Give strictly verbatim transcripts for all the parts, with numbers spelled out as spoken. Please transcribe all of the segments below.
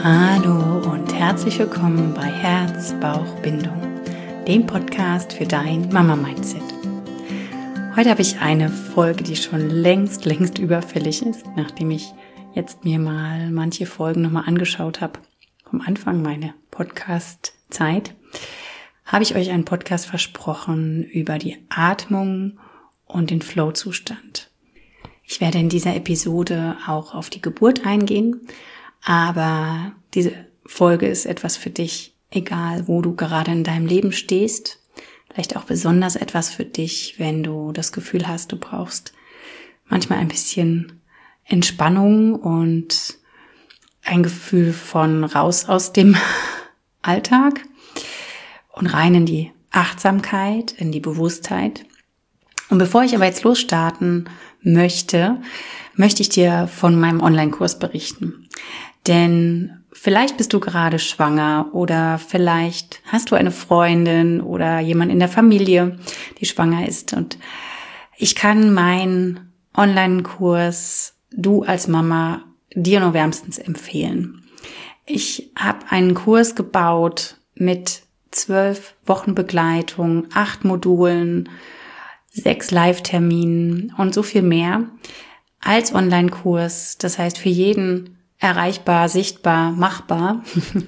Hallo und herzlich willkommen bei Herz, Bauch, Bindung, dem Podcast für dein Mama-Mindset. Heute habe ich eine Folge, die schon längst, längst überfällig ist, nachdem ich jetzt mir mal manche Folgen nochmal angeschaut habe. Vom Anfang meiner Podcast-Zeit habe ich euch einen Podcast versprochen über die Atmung und den Flow-Zustand. Ich werde in dieser Episode auch auf die Geburt eingehen, aber diese Folge ist etwas für dich, egal wo du gerade in deinem Leben stehst. Vielleicht auch besonders etwas für dich, wenn du das Gefühl hast, du brauchst manchmal ein bisschen Entspannung und ein Gefühl von raus aus dem Alltag und rein in die Achtsamkeit, in die Bewusstheit. Und bevor ich aber jetzt losstarten möchte, möchte ich dir von meinem Online-Kurs berichten. Denn vielleicht bist du gerade schwanger oder vielleicht hast du eine Freundin oder jemand in der Familie, die schwanger ist. Und ich kann meinen Online-Kurs, du als Mama, dir nur wärmstens empfehlen. Ich habe einen Kurs gebaut mit zwölf Wochen Begleitung, acht Modulen, sechs Live-Terminen und so viel mehr als Online-Kurs. Das heißt, für jeden erreichbar, sichtbar, machbar.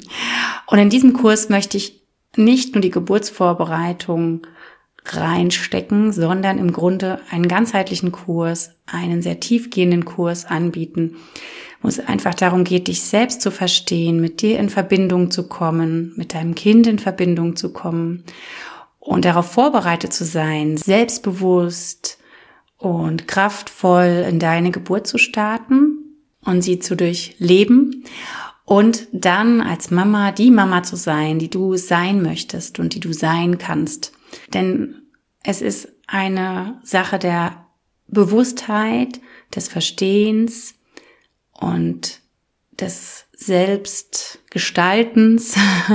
Und in diesem Kurs möchte ich nicht nur die Geburtsvorbereitung reinstecken, sondern im Grunde einen ganzheitlichen Kurs, einen sehr tiefgehenden Kurs anbieten, wo es einfach darum geht, dich selbst zu verstehen, mit dir in Verbindung zu kommen, mit deinem Kind in Verbindung zu kommen und darauf vorbereitet zu sein, selbstbewusst und kraftvoll in deine Geburt zu starten und sie zu durchleben und dann als Mama die Mama zu sein, die du sein möchtest und die du sein kannst. Denn es ist eine Sache der Bewusstheit, des Verstehens und des Selbstgestaltens,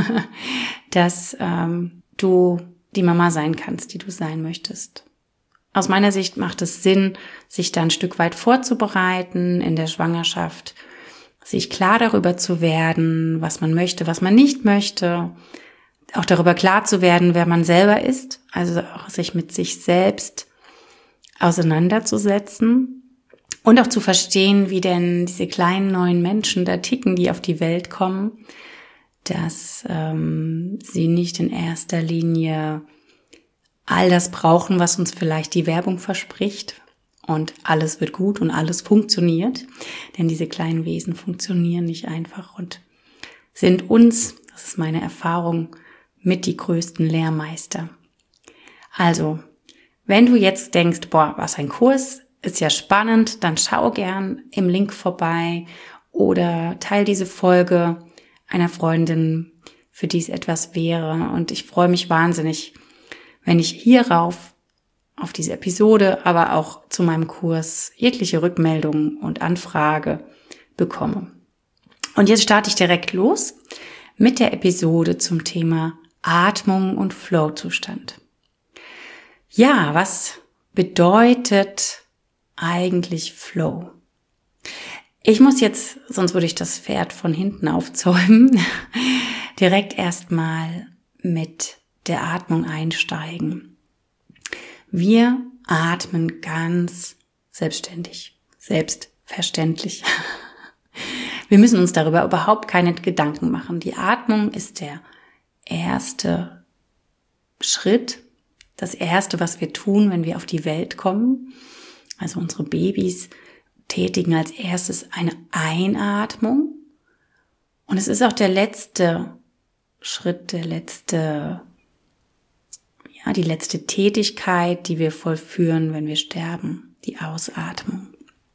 dass ähm, du die Mama sein kannst, die du sein möchtest. Aus meiner Sicht macht es Sinn, sich da ein Stück weit vorzubereiten in der Schwangerschaft, sich klar darüber zu werden, was man möchte, was man nicht möchte, auch darüber klar zu werden, wer man selber ist, also auch sich mit sich selbst auseinanderzusetzen und auch zu verstehen, wie denn diese kleinen neuen Menschen da ticken, die auf die Welt kommen, dass ähm, sie nicht in erster Linie all das brauchen, was uns vielleicht die Werbung verspricht und alles wird gut und alles funktioniert, denn diese kleinen Wesen funktionieren nicht einfach und sind uns, das ist meine Erfahrung, mit die größten Lehrmeister. Also, wenn du jetzt denkst, boah, was ein Kurs, ist ja spannend, dann schau gern im Link vorbei oder teil diese Folge einer Freundin, für die es etwas wäre und ich freue mich wahnsinnig, wenn ich hierauf, auf diese Episode, aber auch zu meinem Kurs jegliche Rückmeldungen und Anfrage bekomme. Und jetzt starte ich direkt los mit der Episode zum Thema Atmung und Flow-Zustand. Ja, was bedeutet eigentlich Flow? Ich muss jetzt, sonst würde ich das Pferd von hinten aufzäumen, direkt erstmal mit der Atmung einsteigen. Wir atmen ganz selbstständig, selbstverständlich. Wir müssen uns darüber überhaupt keine Gedanken machen. Die Atmung ist der erste Schritt, das erste, was wir tun, wenn wir auf die Welt kommen. Also unsere Babys tätigen als erstes eine Einatmung. Und es ist auch der letzte Schritt, der letzte Ja, die letzte Tätigkeit, die wir vollführen, wenn wir sterben, die Ausatmung.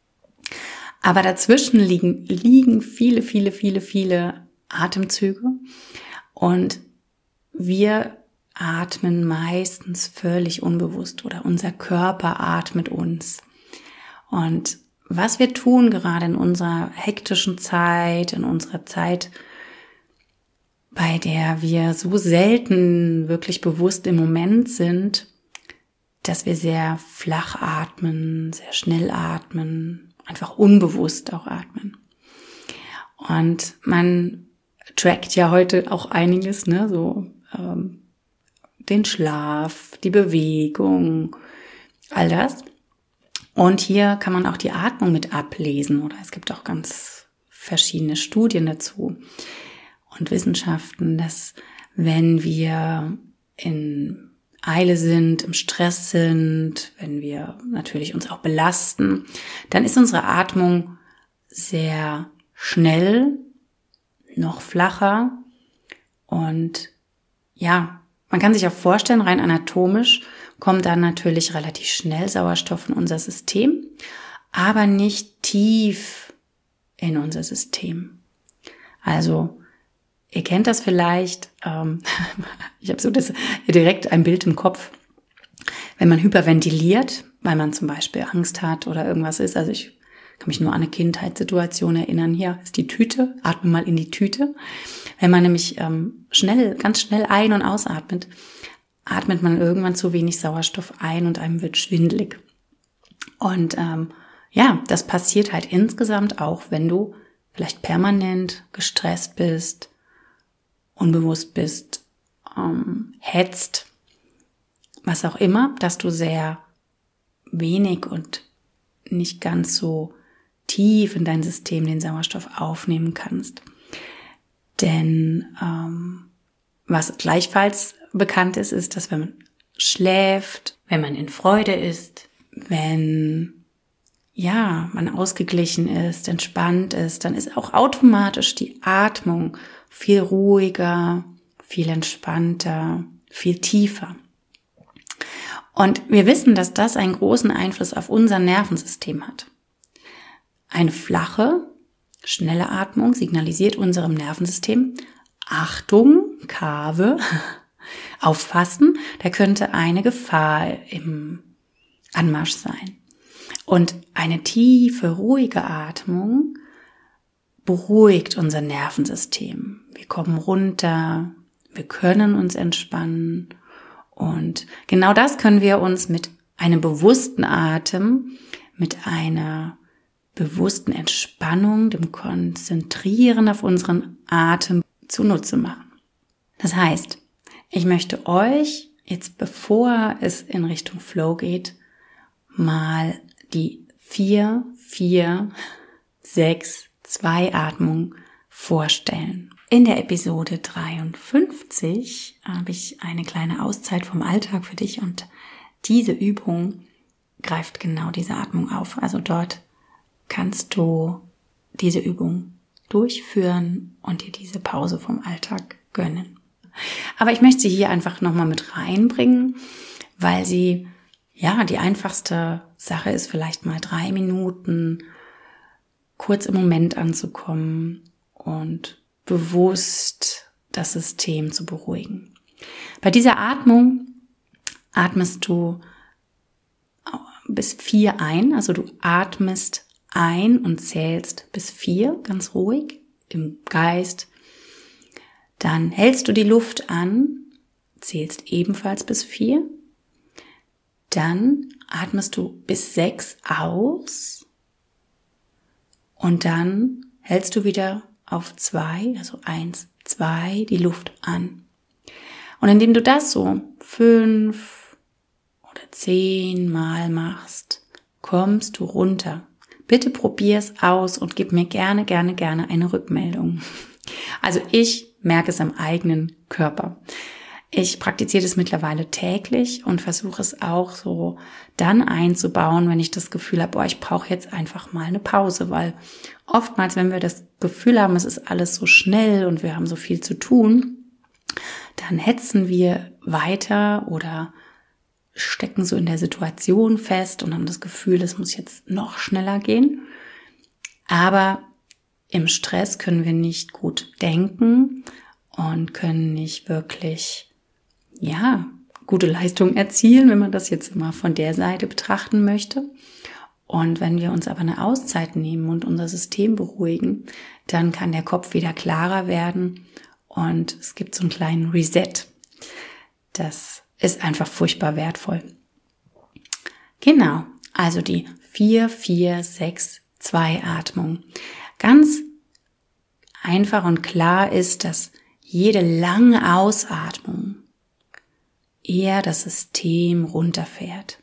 Aber dazwischen liegen, liegen viele, viele, viele, viele Atemzüge und wir atmen meistens völlig unbewusst oder unser Körper atmet uns. Und was wir tun gerade in unserer hektischen Zeit, in unserer Zeit, bei der wir so selten wirklich bewusst im Moment sind, dass wir sehr flach atmen, sehr schnell atmen, einfach unbewusst auch atmen. Und man trackt ja heute auch einiges, ne, so ähm, den Schlaf, die Bewegung, all das. Und hier kann man auch die Atmung mit ablesen, oder es gibt auch ganz verschiedene Studien dazu und Wissenschaften, dass wenn wir in Eile sind, im Stress sind, wenn wir natürlich uns auch belasten, dann ist unsere Atmung sehr schnell, noch flacher und ja, man kann sich auch vorstellen, rein anatomisch kommt dann natürlich relativ schnell Sauerstoff in unser System, aber nicht tief in unser System. Also ihr kennt das vielleicht, ähm, ich habe so das direkt ein Bild im Kopf, wenn man hyperventiliert, weil man zum Beispiel Angst hat oder irgendwas ist. Also ich kann mich nur an eine Kindheitssituation erinnern. Hier ist die Tüte, atme mal in die Tüte. Wenn man nämlich ähm, schnell, ganz schnell ein- und ausatmet, atmet man irgendwann zu wenig Sauerstoff ein und einem wird schwindelig. Und ähm, ja, das passiert halt insgesamt auch, wenn du vielleicht permanent gestresst bist, unbewusst bist, ähm, hetzt, was auch immer, dass du sehr wenig und nicht ganz so tief in dein System den Sauerstoff aufnehmen kannst. Denn ähm, was gleichfalls bekannt ist, ist, dass wenn man schläft, wenn man in Freude ist, wenn ja man ausgeglichen ist, entspannt ist, dann ist auch automatisch die Atmung viel ruhiger, viel entspannter, viel tiefer. Und wir wissen, dass das einen großen Einfluss auf unser Nervensystem hat. Eine flache, schnelle Atmung signalisiert unserem Nervensystem, Achtung, Kave, aufpassen, da könnte eine Gefahr im Anmarsch sein. Und eine tiefe, ruhige Atmung beruhigt unser Nervensystem. Wir kommen runter, wir können uns entspannen und genau das können wir uns mit einem bewussten Atem, mit einer bewussten Entspannung, dem Konzentrieren auf unseren Atem zunutze machen. Das heißt, ich möchte euch jetzt, bevor es in Richtung Flow geht, mal die vier vier sechs zwei Atmung vorstellen. In der Episode dreiundfünfzig habe ich eine kleine Auszeit vom Alltag für dich und diese Übung greift genau diese Atmung auf. Also dort kannst du diese Übung durchführen und dir diese Pause vom Alltag gönnen. Aber ich möchte sie hier einfach nochmal mit reinbringen, weil sie, ja, die einfachste Sache ist, vielleicht mal drei Minuten kurz im Moment anzukommen und bewusst das System zu beruhigen. Bei dieser Atmung atmest du bis vier ein, also du atmest ein und zählst bis vier, ganz ruhig im Geist. Dann hältst du die Luft an, zählst ebenfalls bis vier. Dann atmest du bis sechs aus und dann hältst du wieder auf zwei, also eins, zwei, die Luft an. Und indem du das so fünf oder zehn Mal machst, kommst du runter. Bitte probier es aus und gib mir gerne, gerne, gerne eine Rückmeldung. Also ich merke es am eigenen Körper. Ich praktiziere das mittlerweile täglich und versuche es auch so dann einzubauen, wenn ich das Gefühl habe, boah, ich brauche jetzt einfach mal eine Pause, weil oftmals, wenn wir das Gefühl haben, es ist alles so schnell und wir haben so viel zu tun, dann hetzen wir weiter oder stecken so in der Situation fest und haben das Gefühl, es muss jetzt noch schneller gehen. Aber im Stress können wir nicht gut denken und können nicht wirklich, ja, gute Leistungen erzielen, wenn man das jetzt immer von der Seite betrachten möchte. Und wenn wir uns aber eine Auszeit nehmen und unser System beruhigen, dann kann der Kopf wieder klarer werden und es gibt so einen kleinen Reset. Das ist einfach furchtbar wertvoll. Genau, also die vier vier sechs zwei Atmung. Ganz einfach und klar ist, dass jede lange Ausatmung eher das System runterfährt.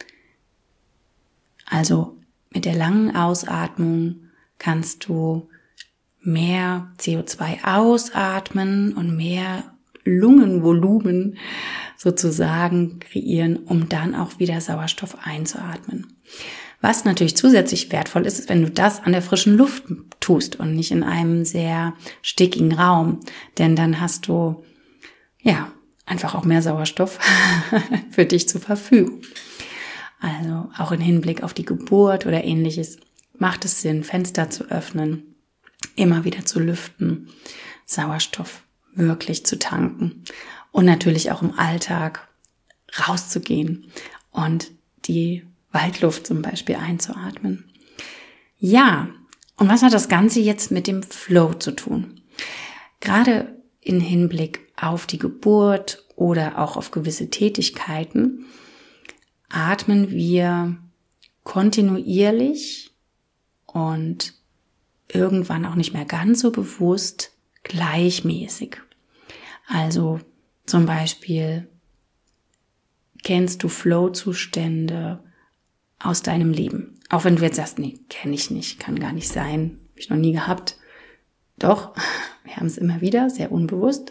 Also mit der langen Ausatmung kannst du mehr C O zwei ausatmen und mehr Lungenvolumen sozusagen kreieren, um dann auch wieder Sauerstoff einzuatmen. Was natürlich zusätzlich wertvoll ist, ist, wenn du das an der frischen Luft tust und nicht in einem sehr stickigen Raum, denn dann hast du ja einfach auch mehr Sauerstoff für dich zur Verfügung. Also auch im Hinblick auf die Geburt oder ähnliches macht es Sinn, Fenster zu öffnen, immer wieder zu lüften, Sauerstoff wirklich zu tanken und natürlich auch im Alltag rauszugehen und die Waldluft zum Beispiel einzuatmen. Ja, und was hat das Ganze jetzt mit dem Flow zu tun? Gerade im Hinblick auf die Geburt oder auch auf gewisse Tätigkeiten atmen wir kontinuierlich und irgendwann auch nicht mehr ganz so bewusst gleichmäßig. Also zum Beispiel kennst du Flow-Zustände aus deinem Leben. Auch wenn du jetzt sagst, nee, kenne ich nicht, kann gar nicht sein, habe ich noch nie gehabt. Doch, wir haben es immer wieder, sehr unbewusst.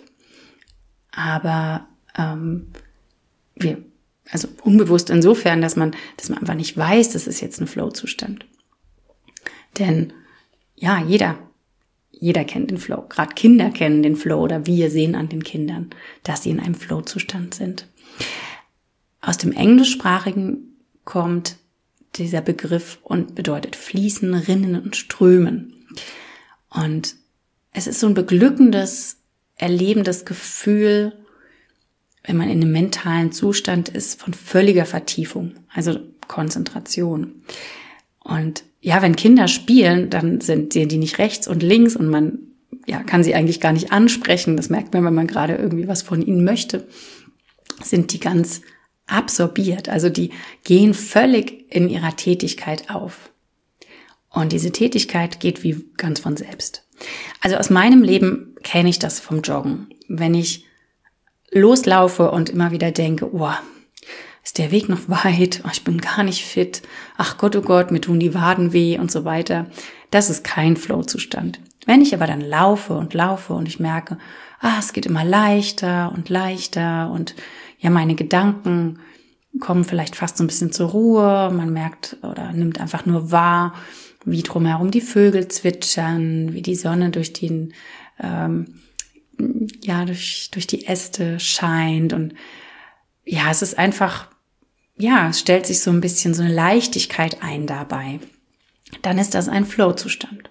Aber ähm, wir, also unbewusst insofern, dass man, dass man einfach nicht weiß, das ist jetzt ein Flow-Zustand. Denn ja, jeder, jeder kennt den Flow. Gerade Kinder kennen den Flow oder wir sehen an den Kindern, dass sie in einem Flow-Zustand sind. Aus dem Englischsprachigen kommt dieser Begriff und bedeutet fließen, rinnen und strömen. Und es ist so ein beglückendes, erlebendes Gefühl, wenn man in einem mentalen Zustand ist von völliger Vertiefung, also Konzentration. Und ja, wenn Kinder spielen, dann sind die nicht rechts und links und man ja kann sie eigentlich gar nicht ansprechen. Das merkt man, wenn man gerade irgendwie was von ihnen möchte. Sind die ganz absorbiert, also die gehen völlig in ihrer Tätigkeit auf. Und diese Tätigkeit geht wie ganz von selbst. Also aus meinem Leben kenne ich das vom Joggen. Wenn ich loslaufe und immer wieder denke, oh, ist der Weg noch weit, oh, ich bin gar nicht fit, ach Gott, oh Gott, mir tun die Waden weh und so weiter. Das ist kein Flow-Zustand. Wenn ich aber dann laufe und laufe und ich merke, ah, es geht immer leichter und leichter und ja, meine Gedanken kommen vielleicht fast so ein bisschen zur Ruhe, man merkt oder nimmt einfach nur wahr, wie drumherum die Vögel zwitschern, wie die Sonne durch den, ähm, ja, durch, durch die Äste scheint und ja, es ist einfach, ja, es stellt sich so ein bisschen so eine Leichtigkeit ein dabei. Dann ist das ein Flow-Zustand.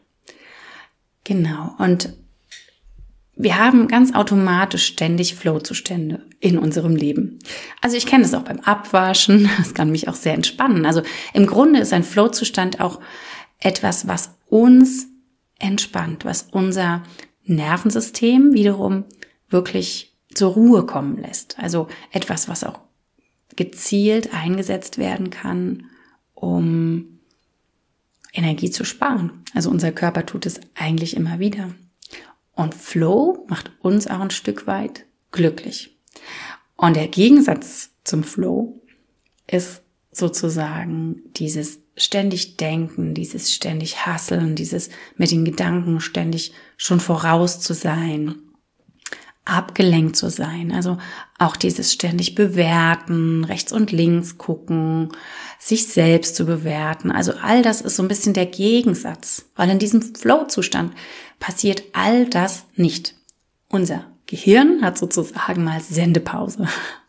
Genau. Und wir haben ganz automatisch ständig Flow-Zustände in unserem Leben. Also ich kenne das auch beim Abwaschen. Das kann mich auch sehr entspannen. Also im Grunde ist ein Flow-Zustand auch etwas, was uns entspannt, was unser Nervensystem wiederum wirklich zur Ruhe kommen lässt. Also etwas, was auch gezielt eingesetzt werden kann, um Energie zu sparen. Also unser Körper tut es eigentlich immer wieder. Und Flow macht uns auch ein Stück weit glücklich. Und der Gegensatz zum Flow ist sozusagen dieses ständig Denken, dieses ständig Hasseln, dieses mit den Gedanken ständig schon voraus zu sein, abgelenkt zu sein. Also auch dieses ständig bewerten, rechts und links gucken, sich selbst zu bewerten. Also all das ist so ein bisschen der Gegensatz, weil in diesem Flow-Zustand passiert all das nicht. Unser Gehirn hat sozusagen mal Sendepause.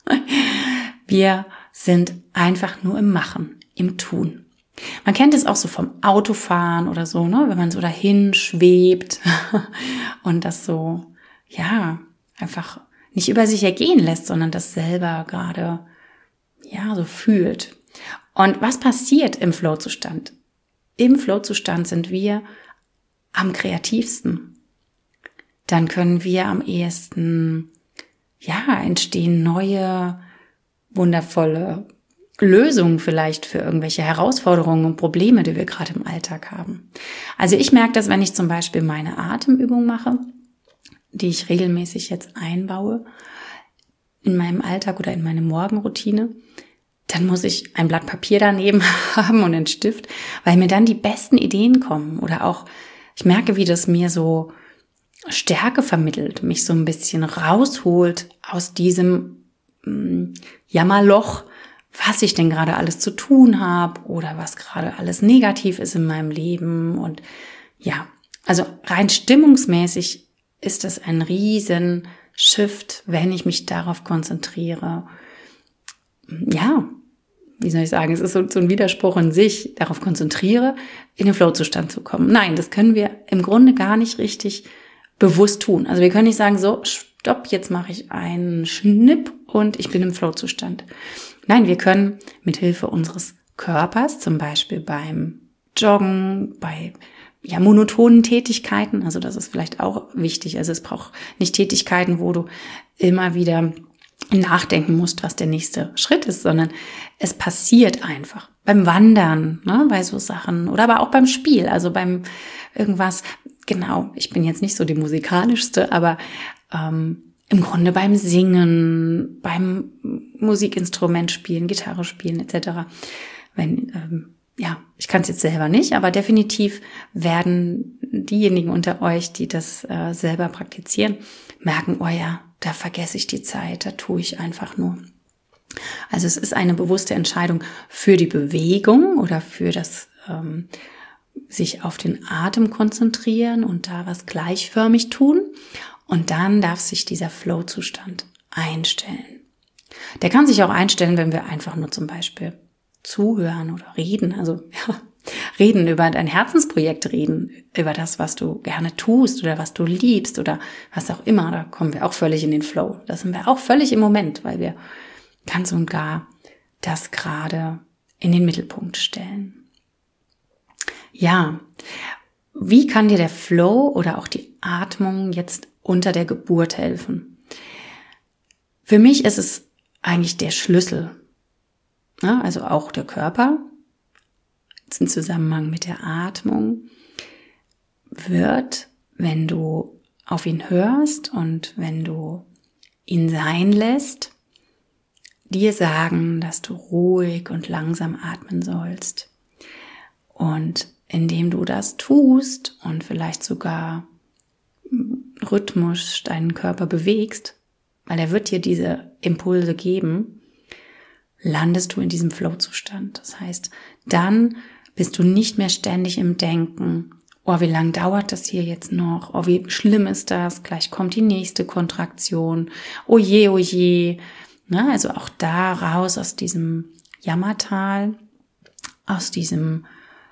Wir sind einfach nur im Machen, im Tun. Man kennt es auch so vom Autofahren oder so, ne, wenn man so dahin schwebt und das so, ja, einfach nicht über sich ergehen lässt, sondern das selber gerade, ja, so fühlt. Und was passiert im Flow-Zustand? Im Flow-Zustand sind wir am kreativsten. Dann können wir am ehesten, ja, entstehen neue, wundervolle Lösungen vielleicht für irgendwelche Herausforderungen und Probleme, die wir gerade im Alltag haben. Also ich merke das, wenn ich zum Beispiel meine Atemübung mache, die ich regelmäßig jetzt einbaue in meinem Alltag oder in meine Morgenroutine, dann muss ich ein Blatt Papier daneben haben und einen Stift, weil mir dann die besten Ideen kommen oder auch, ich merke, wie das mir so Stärke vermittelt, mich so ein bisschen rausholt aus diesem mh, Jammerloch, was ich denn gerade alles zu tun habe oder was gerade alles negativ ist in meinem Leben. Und ja, also rein stimmungsmäßig ist das ein riesen Shift, wenn ich mich darauf konzentriere. Ja, wie soll ich sagen, es ist so, so ein Widerspruch in sich, darauf konzentriere, in den Flow-Zustand zu kommen. Nein, das können wir im Grunde gar nicht richtig bewusst tun. Also wir können nicht sagen, so, stopp, jetzt mache ich einen Schnipp und ich bin im Flow-Zustand. Nein, wir können mit Hilfe unseres Körpers, zum Beispiel beim Joggen, bei ja, monotonen Tätigkeiten, also das ist vielleicht auch wichtig, also es braucht nicht Tätigkeiten, wo du immer wieder nachdenken musst, was der nächste Schritt ist, sondern es passiert einfach. Beim Wandern, ne, bei so Sachen oder aber auch beim Spiel, also beim irgendwas, genau, ich bin jetzt nicht so die musikalischste, aber ähm, im Grunde beim Singen, beim Musikinstrument spielen, Gitarre spielen et cetera. Wenn, ähm, ja, ich kann es jetzt selber nicht, aber definitiv werden diejenigen unter euch, die das äh, selber praktizieren, merken, oh ja, da vergesse ich die Zeit, da tue ich einfach nur. Also es ist eine bewusste Entscheidung für die Bewegung oder für das ähm, sich auf den Atem konzentrieren und da was gleichförmig tun. Und dann darf sich dieser Flow-Zustand einstellen. Der kann sich auch einstellen, wenn wir einfach nur zum Beispiel zuhören oder reden. Also ja, reden über dein Herzensprojekt, reden über das, was du gerne tust oder was du liebst oder was auch immer. Da kommen wir auch völlig in den Flow. Da sind wir auch völlig im Moment, weil wir ganz und gar das gerade in den Mittelpunkt stellen. Ja, wie kann dir der Flow oder auch die Atmung jetzt unter der Geburt helfen? Für mich ist es eigentlich der Schlüssel. Ja, also auch der Körper, jetzt im Zusammenhang mit der Atmung, wird, wenn du auf ihn hörst und wenn du ihn sein lässt, dir sagen, dass du ruhig und langsam atmen sollst. Und indem du das tust und vielleicht sogar rhythmisch deinen Körper bewegst, weil er wird dir diese Impulse geben, landest du in diesem Flow-Zustand. Das heißt, dann bist du nicht mehr ständig im Denken, oh, wie lange dauert das hier jetzt noch? Oh, wie schlimm ist das? Gleich kommt die nächste Kontraktion. Oh je, oh je. Na, also auch da raus aus diesem Jammertal, aus diesem,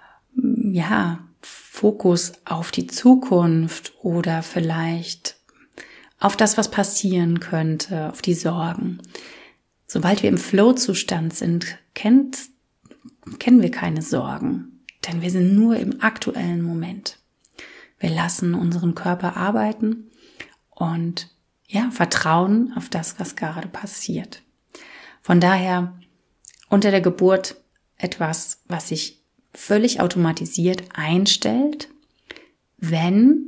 ja, Fokus auf die Zukunft oder vielleicht auf das, was passieren könnte, auf die Sorgen. Sobald wir im Flow-Zustand sind, kennt, kennen wir keine Sorgen, denn wir sind nur im aktuellen Moment. Wir lassen unseren Körper arbeiten und ja, vertrauen auf das, was gerade passiert. Von daher unter der Geburt etwas, was sich völlig automatisiert einstellt, wenn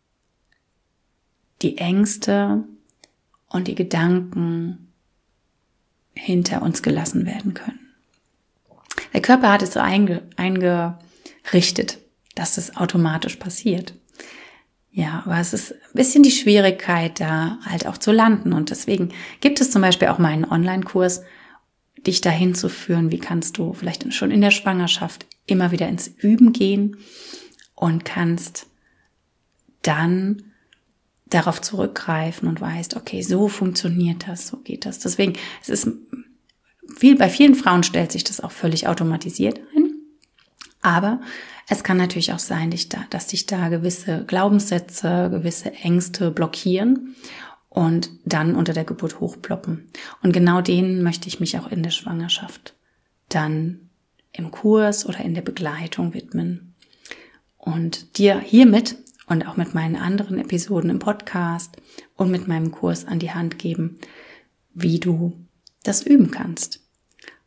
die Ängste und die Gedanken hinter uns gelassen werden können. Der Körper hat es so einge, eingerichtet, dass es automatisch passiert. Ja, aber es ist ein bisschen die Schwierigkeit, da halt auch zu landen. Und deswegen gibt es zum Beispiel auch meinen Online-Kurs, dich dahin zu führen, wie kannst du vielleicht schon in der Schwangerschaft immer wieder ins Üben gehen und kannst dann darauf zurückgreifen und weißt, okay, so funktioniert das, so geht das. Deswegen, es ist viel, bei vielen Frauen stellt sich das auch völlig automatisiert ein. Aber es kann natürlich auch sein, dass dich da gewisse Glaubenssätze, gewisse Ängste blockieren und dann unter der Geburt hochploppen. Und genau denen möchte ich mich auch in der Schwangerschaft dann im Kurs oder in der Begleitung widmen. Und dir hiermit und auch mit meinen anderen Episoden im Podcast und mit meinem Kurs an die Hand geben, wie du das üben kannst.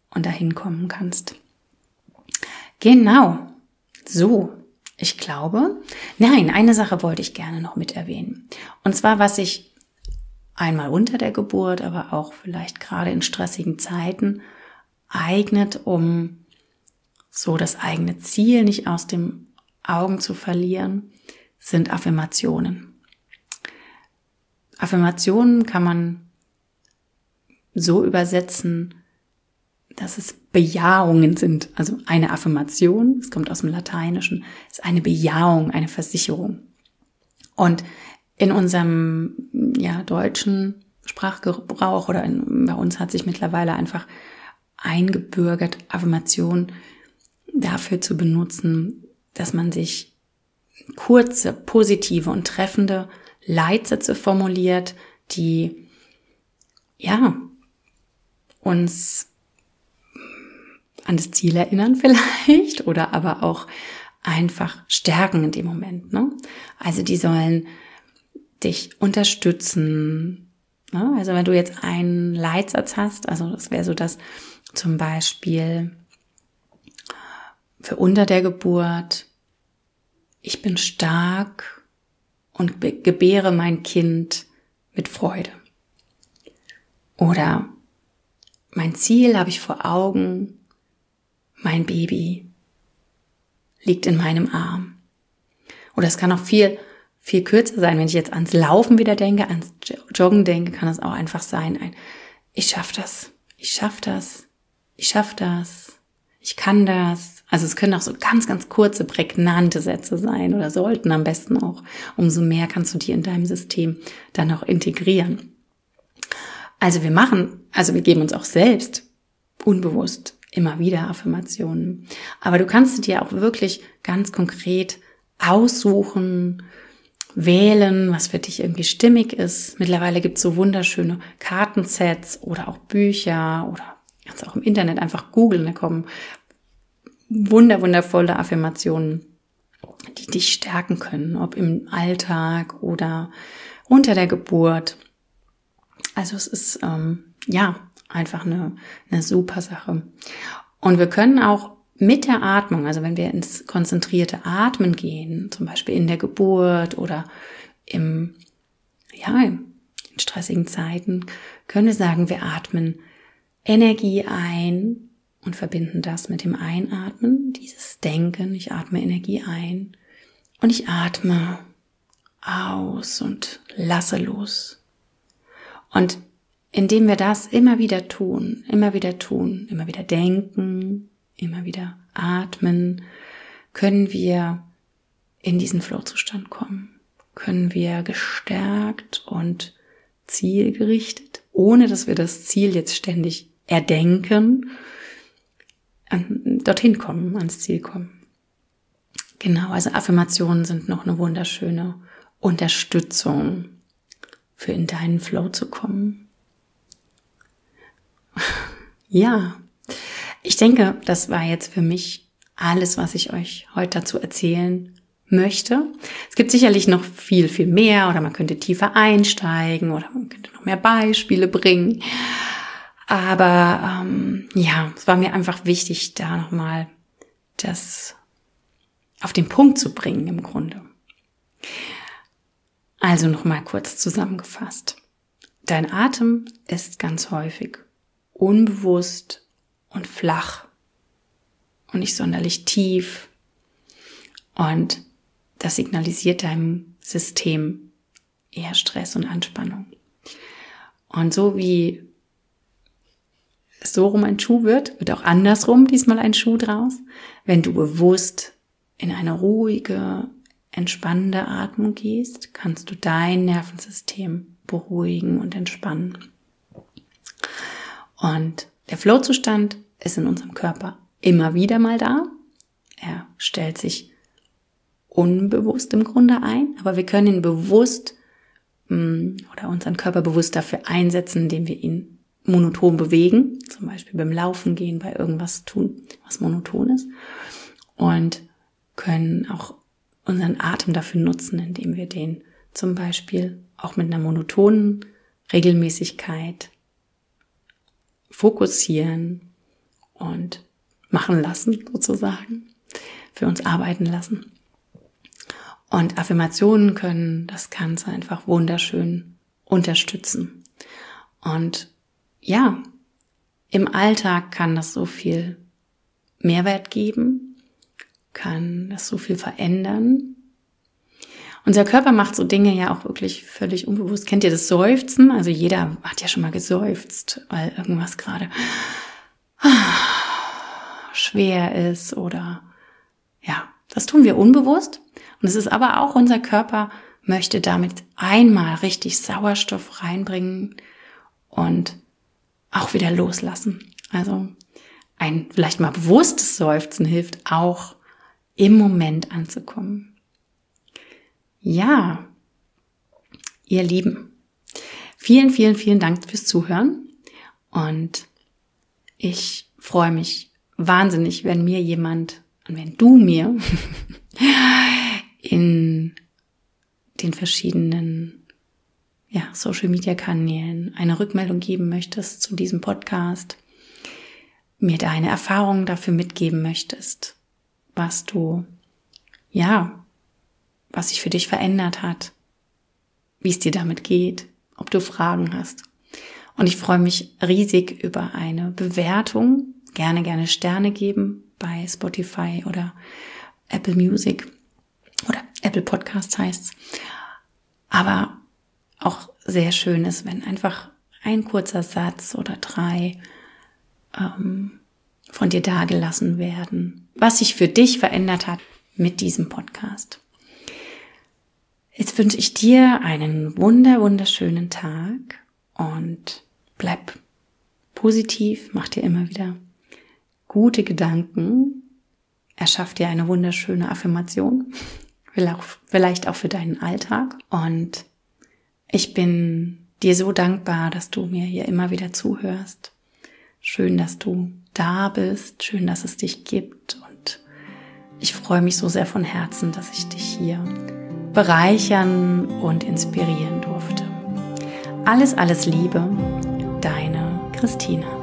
und dahin kommen kannst. Genau. So. Ich glaube, nein, eine Sache wollte ich gerne noch mit erwähnen. Und zwar, was sich einmal unter der Geburt, aber auch vielleicht gerade in stressigen Zeiten eignet, um so das eigene Ziel nicht aus den Augen zu verlieren, sind Affirmationen. Affirmationen kann man so übersetzen, dass es Bejahungen sind. Also eine Affirmation, es kommt aus dem Lateinischen, ist eine Bejahung, eine Versicherung. Und in unserem ja, deutschen Sprachgebrauch oder in, bei uns hat sich mittlerweile einfach eingebürgert, Affirmation dafür zu benutzen, dass man sich kurze, positive und treffende Leitsätze formuliert, die ja uns an das Ziel erinnern vielleicht oder aber auch einfach stärken in dem Moment. Ne? Also die sollen dich unterstützen. Ne? Also wenn du jetzt einen Leitsatz hast, also das wäre so, dass zum Beispiel für unter der Geburt, ich bin stark und gebäre mein Kind mit Freude. Oder mein Ziel habe ich vor Augen, mein Baby liegt in meinem Arm. Oder es kann auch viel, viel kürzer sein, wenn ich jetzt ans Laufen wieder denke, ans Joggen denke, kann es auch einfach sein, ein ich schaff das, ich schaff das, ich schaff das, ich kann das. Also es können auch so ganz, ganz kurze, prägnante Sätze sein oder sollten am besten auch. Umso mehr kannst du die in deinem System dann auch integrieren. Also wir machen, also wir geben uns auch selbst unbewusst immer wieder Affirmationen. Aber du kannst dir auch wirklich ganz konkret aussuchen, wählen, was für dich irgendwie stimmig ist. Mittlerweile gibt es so wunderschöne Kartensets oder auch Bücher oder kannst auch im Internet einfach googeln, da kommen wunder, wundervolle Affirmationen, die dich stärken können, ob im Alltag oder unter der Geburt. Also es ist, ähm, ja, einfach eine, eine super Sache. Und wir können auch mit der Atmung, also wenn wir ins konzentrierte Atmen gehen, zum Beispiel in der Geburt oder im, ja, in stressigen Zeiten, können wir sagen, wir atmen Energie ein und verbinden das mit dem Einatmen, dieses Denken. Ich atme Energie ein und ich atme aus und lasse los. Und indem wir das immer wieder tun, immer wieder tun, immer wieder denken, immer wieder atmen, können wir in diesen Flow-Zustand kommen. Können wir gestärkt und zielgerichtet, ohne dass wir das Ziel jetzt ständig erdenken, dorthin kommen, ans Ziel kommen. Genau, also Affirmationen sind noch eine wunderschöne Unterstützung für in deinen Flow zu kommen. Ja, ich denke, das war jetzt für mich alles, was ich euch heute dazu erzählen möchte. Es gibt sicherlich noch viel, viel mehr oder man könnte tiefer einsteigen oder man könnte noch mehr Beispiele bringen. Aber ähm, ja, es war mir einfach wichtig, da nochmal das auf den Punkt zu bringen im Grunde. Also nochmal kurz zusammengefasst. Dein Atem ist ganz häufig unbewusst und flach und nicht sonderlich tief. Und das signalisiert deinem System eher Stress und Anspannung. Und so wie es so rum ein Schuh wird, wird auch andersrum diesmal ein Schuh draus. Wenn du bewusst in eine ruhige, entspannende Atmung gehst, kannst du dein Nervensystem beruhigen und entspannen. Und der Flow-Zustand ist in unserem Körper immer wieder mal da. Er stellt sich unbewusst im Grunde ein, aber wir können ihn bewusst oder unseren Körper bewusst dafür einsetzen, indem wir ihn monoton bewegen, zum Beispiel beim Laufen gehen, bei irgendwas tun, was monoton ist, und können auch unseren Atem dafür nutzen, indem wir den zum Beispiel auch mit einer monotonen Regelmäßigkeit fokussieren und machen lassen, sozusagen, für uns arbeiten lassen. Und Affirmationen können das Ganze einfach wunderschön unterstützen. Und ja, im Alltag kann das so viel Mehrwert geben, kann das so viel verändern. Unser Körper macht so Dinge ja auch wirklich völlig unbewusst. Kennt ihr das Seufzen? Also jeder hat ja schon mal geseufzt, weil irgendwas gerade schwer ist oder ja, das tun wir unbewusst. Und es ist aber auch, unser Körper möchte damit einmal richtig Sauerstoff reinbringen und auch wieder loslassen. Also ein vielleicht mal bewusstes Seufzen hilft auch, im Moment anzukommen. Ja, ihr Lieben, vielen, vielen, vielen Dank fürs Zuhören und ich freue mich wahnsinnig, wenn mir jemand und wenn du mir in den verschiedenen ja, Social-Media-Kanälen eine Rückmeldung geben möchtest zu diesem Podcast, mir deine Erfahrungen dafür mitgeben möchtest, was du, ja, was sich für dich verändert hat, wie es dir damit geht, ob du Fragen hast. Und ich freue mich riesig über eine Bewertung, gerne, gerne Sterne geben bei Spotify oder Apple Music oder Apple Podcasts heißt's. Aber auch sehr schön ist, wenn einfach ein kurzer Satz oder drei ähm, von dir dagelassen werden, was sich für dich verändert hat mit diesem Podcast. Jetzt wünsche ich dir einen wunder, wunderschönen Tag und bleib positiv, mach dir immer wieder gute Gedanken, erschaff dir eine wunderschöne Affirmation, vielleicht auch für deinen Alltag. Und ich bin dir so dankbar, dass du mir hier immer wieder zuhörst. Schön, dass du da bist, schön, dass es dich gibt und ich freue mich so sehr von Herzen, dass ich dich hier bereichern und inspirieren durfte. Alles, alles Liebe, deine Christina.